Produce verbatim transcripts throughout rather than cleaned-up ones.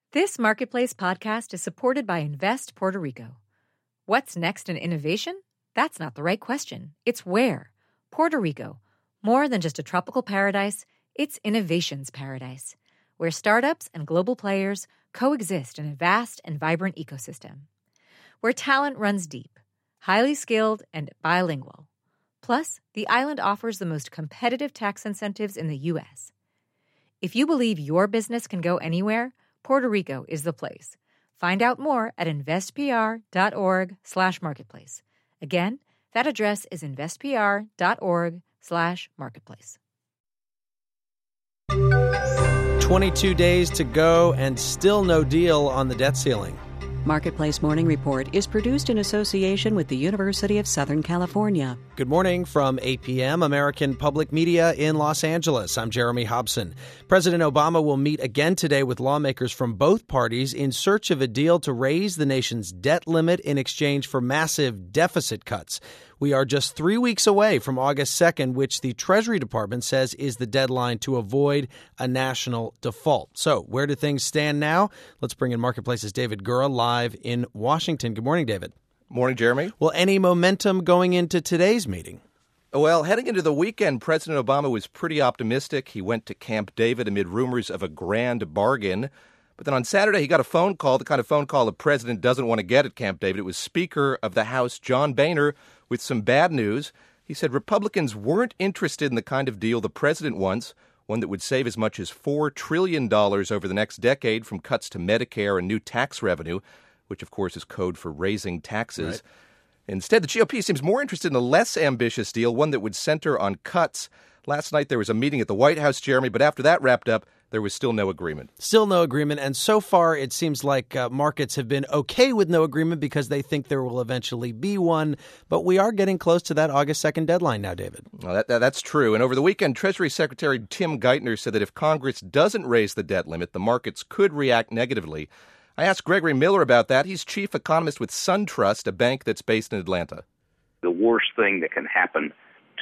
This Marketplace podcast is supported by Invest Puerto Rico. What's next in innovation? That's not the right question. It's where. Puerto Rico. More than just a tropical paradise, it's innovation's paradise, where startups and global players coexist in a vast and vibrant ecosystem. Where talent runs deep, highly skilled, and bilingual. Plus, the island offers the most competitive tax incentives in the U S. If you believe your business can go anywhere, Puerto Rico is the place. Find out more at investpr.org slash marketplace. Again, that address is investpr.org slash marketplace. twenty-two days to go and still no deal on the debt ceiling. Marketplace Morning Report is produced in association with the University of Southern California. Good morning from eight p.m. American Public Media in Los Angeles. I'm Jeremy Hobson. President Obama will meet again today with lawmakers from both parties in search of a deal to raise the nation's debt limit in exchange for massive deficit cuts. We are just three weeks away from August second, which the Treasury Department says is the deadline to avoid a national default. So where do things stand now? Let's bring in Marketplace's David Gura live in Washington. Good morning, David. Morning, Jeremy. Well, any momentum going into today's meeting? Well, heading into the weekend, President Obama was pretty optimistic. He went to Camp David amid rumors of a grand bargain. But then on Saturday, he got a phone call, the kind of phone call the president doesn't want to get at Camp David. It was Speaker of the House John Boehner with some bad news. He said Republicans weren't interested in the kind of deal the president wants, one that would save as much as four trillion dollars over the next decade from cuts to Medicare and new tax revenue, which, of course, is code for raising taxes. Right. Instead, the G O P seems more interested in a less ambitious deal, one that would center on cuts. Last night, there was a meeting at the White House, Jeremy, but after that wrapped up, there was still no agreement. Still no agreement. And so far, it seems like uh, markets have been okay with no agreement because they think there will eventually be one. But we are getting close to that August second deadline now, David. Well, that, that, that's true. And over the weekend, Treasury Secretary Tim Geithner said that if Congress doesn't raise the debt limit, the markets could react negatively. I asked Gregory Miller about that. He's chief economist with SunTrust, a bank that's based in Atlanta. The worst thing that can happen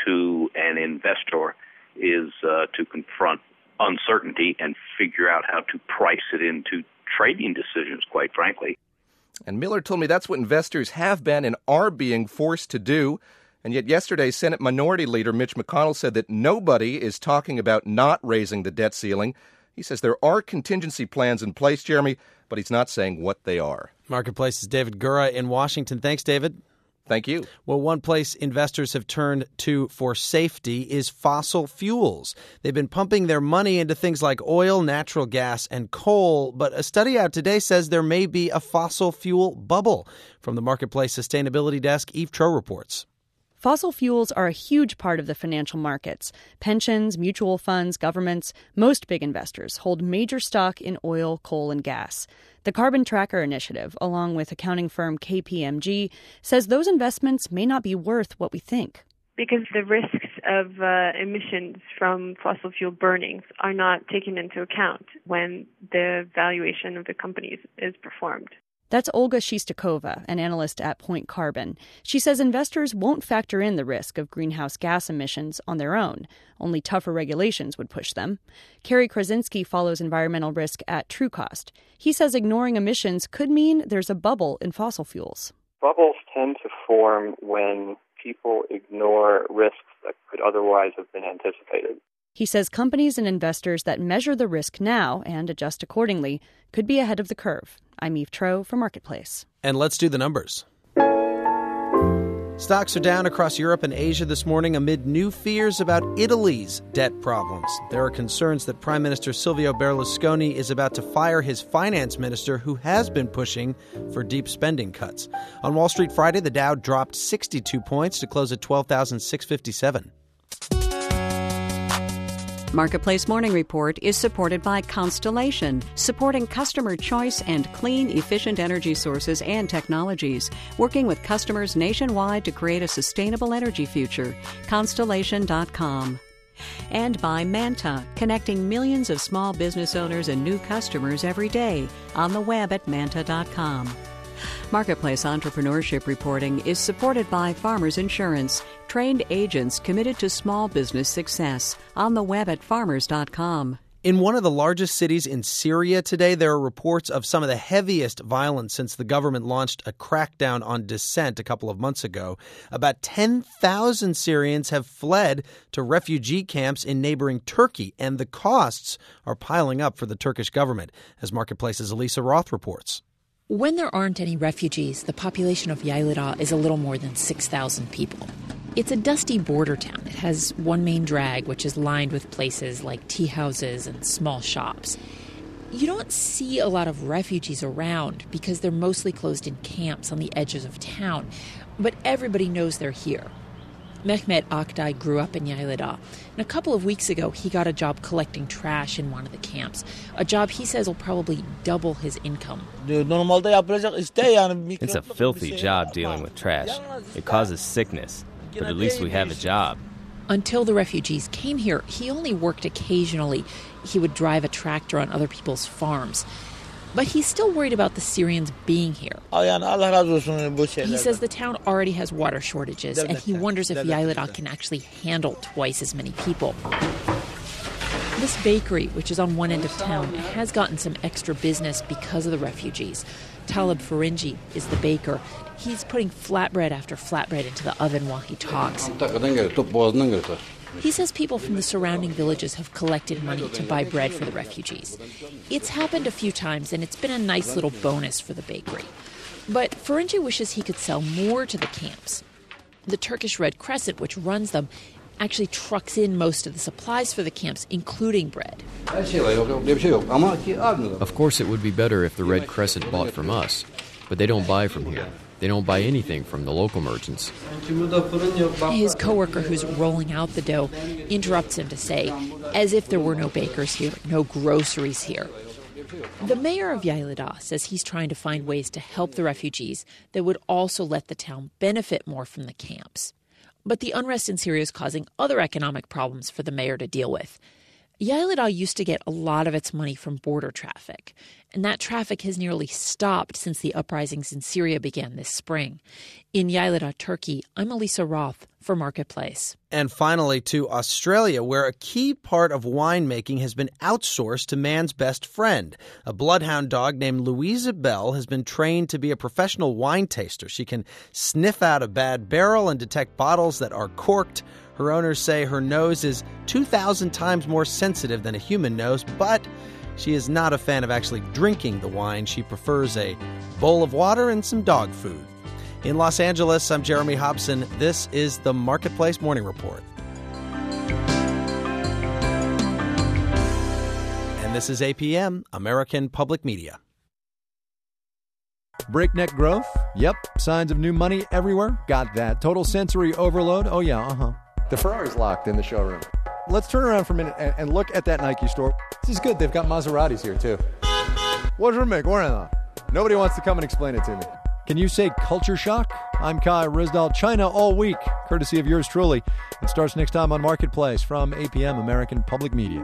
to an investor is uh, to confront uncertainty and figure out how to price it into trading decisions, quite frankly. And Miller told me that's what investors have been and are being forced to do. And yet yesterday, Senate Minority Leader Mitch McConnell said that nobody is talking about not raising the debt ceiling. He says there are contingency plans in place, Jeremy, but he's not saying what they are. Marketplace's David Gura in Washington. Thanks, David. Thank you. Well, one place investors have turned to for safety is fossil fuels. They've been pumping their money into things like oil, natural gas, and coal. But a study out today says there may be a fossil fuel bubble. From the Marketplace Sustainability Desk, Eve Troeh reports. Fossil fuels are a huge part of the financial markets. Pensions, mutual funds, governments, most big investors hold major stock in oil, coal, and gas. The Carbon Tracker Initiative, along with accounting firm K P M G, says those investments may not be worth what we think. Because the risks of uh, emissions from fossil fuel burnings are not taken into account when the valuation of the companies is performed. That's Olga Shestakova, an analyst at Point Carbon. She says investors won't factor in the risk of greenhouse gas emissions on their own. Only tougher regulations would push them. Kerry Krasinski follows environmental risk at TrueCost. He says ignoring emissions could mean there's a bubble in fossil fuels. Bubbles tend to form when people ignore risks that could otherwise have been anticipated. He says companies and investors that measure the risk now and adjust accordingly could be ahead of the curve. I'm Eve Troeh for Marketplace. And let's do the numbers. Stocks are down across Europe and Asia this morning amid new fears about Italy's debt problems. There are concerns that Prime Minister Silvio Berlusconi is about to fire his finance minister, who has been pushing for deep spending cuts. On Wall Street Friday, the Dow dropped sixty-two points to close at twelve thousand six hundred fifty-seven. Marketplace Morning Report is supported by Constellation, supporting customer choice and clean, efficient energy sources and technologies, working with customers nationwide to create a sustainable energy future. Constellation dot com. And by Manta, connecting millions of small business owners and new customers every day on the web at manta dot com. Marketplace Entrepreneurship Reporting is supported by Farmers Insurance, trained agents committed to small business success, on the web at farmers dot com. In one of the largest cities in Syria today, there are reports of some of the heaviest violence since the government launched a crackdown on dissent a couple of months ago. About ten thousand Syrians have fled to refugee camps in neighboring Turkey, and the costs are piling up for the Turkish government, as Marketplace's Elisa Roth reports. When there aren't any refugees, the population of Yaylada is a little more than six thousand people. It's a dusty border town. It has one main drag, which is lined with places like tea houses and small shops. You don't see a lot of refugees around because they're mostly closed in camps on the edges of town, but everybody knows they're here. Mehmet Akday grew up in Yaylada, and a couple of weeks ago he got a job collecting trash in one of the camps, a job he says will probably double his income. It's a filthy job dealing with trash. It causes sickness, but at least we have a job. Until the refugees came here, he only worked occasionally. He would drive a tractor on other people's farms. But he's still worried about the Syrians being here. He says the town already has water shortages, and he wonders if Yaylada can actually handle twice as many people. This bakery, which is on one end of town, has gotten some extra business because of the refugees. Talib Farinji is the baker. He's putting flatbread after flatbread into the oven while he talks. He says people from the surrounding villages have collected money to buy bread for the refugees. It's happened a few times, and it's been a nice little bonus for the bakery. But Farinji wishes he could sell more to the camps. The Turkish Red Crescent, which runs them, actually trucks in most of the supplies for the camps, including bread. Of course, it would be better if the Red Crescent bought from us, but they don't buy from here. They don't buy anything from the local merchants. His coworker, who's rolling out the dough, interrupts him to say, as if there were no bakers here, no groceries here. The mayor of Yaylada says he's trying to find ways to help the refugees that would also let the town benefit more from the camps. But the unrest in Syria is causing other economic problems for the mayor to deal with. Yaylada used to get a lot of its money from border traffic, and that traffic has nearly stopped since the uprisings in Syria began this spring. In Yaylada, Turkey, I'm Elisa Roth for Marketplace. And finally to Australia, where a key part of winemaking has been outsourced to man's best friend. A bloodhound dog named Louisa Bell has been trained to be a professional wine taster. She can sniff out a bad barrel and detect bottles that are corked. Her owners say her nose is two thousand times more sensitive than a human nose, but she is not a fan of actually drinking the wine. She prefers a bowl of water and some dog food. In Los Angeles, I'm Jeremy Hobson. This is the Marketplace Morning Report. And this is A P M, American Public Media. Breakneck growth? Yep. Signs of new money everywhere? Got that. Total sensory overload? Oh, yeah, uh-huh. The Ferrari's locked in the showroom. Let's turn around for a minute and, and look at that Nike store. This is good. They've got Maseratis here, too. What's your make? Nobody wants to come and explain it to me. Can you say culture shock? I'm Kai Ryssdal. China all week, courtesy of yours truly. It starts next time on Marketplace from A P M, American Public Media.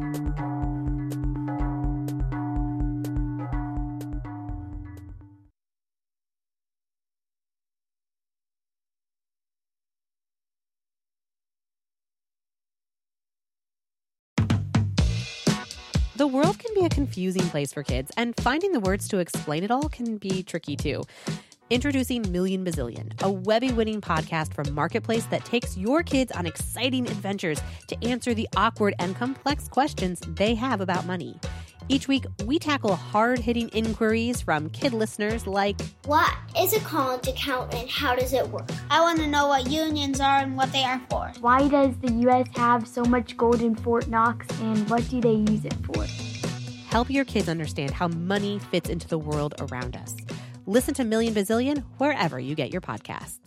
The world can be a confusing place for kids, and finding the words to explain it all can be tricky too. Introducing Million Bazillion, a Webby-winning podcast from Marketplace that takes your kids on exciting adventures to answer the awkward and complex questions they have about money. Each week, we tackle hard-hitting inquiries from kid listeners like, what is a college account and how does it work? I want to know what unions are and what they are for. Why does the U S have so much gold in Fort Knox and what do they use it for? Help your kids understand how money fits into the world around us. Listen to Million Bazillion wherever you get your podcasts.